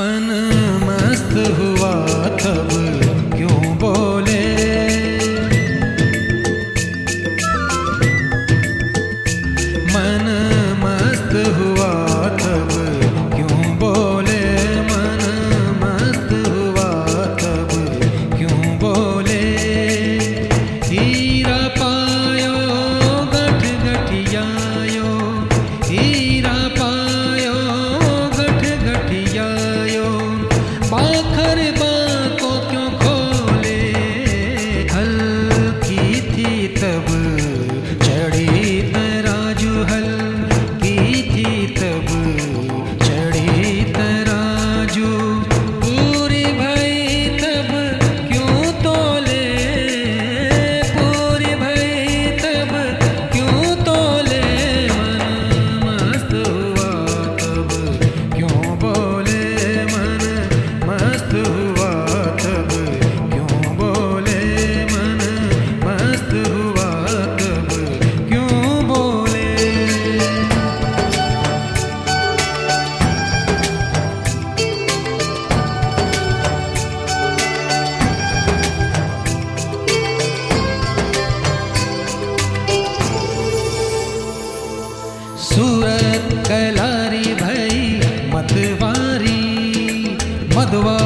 मन मस्त हुआ तब क्यों बोले, मन मस्त हुआ तब क्यों बोले, मन मस्त हुआ तब क्यों बोले। हीरा पायो गठ गठियायो, हीरा पायो गठ गठियायो, पाखर बाको क्यों खोले। हल्की थी तब चढ़ी तराजू, हल्की थी तब चढ़ी तराजू, पूरी भई तब क्यों तोले, पूरी भई तब क्यों तोले। मन मस्त हुआ तब क्यों बोले, मन मस्त हुआ तब क्यों बोले, मन मस्त हुआ तब क्यों बोले। सूरत कलारी भई मतवारी, मदवा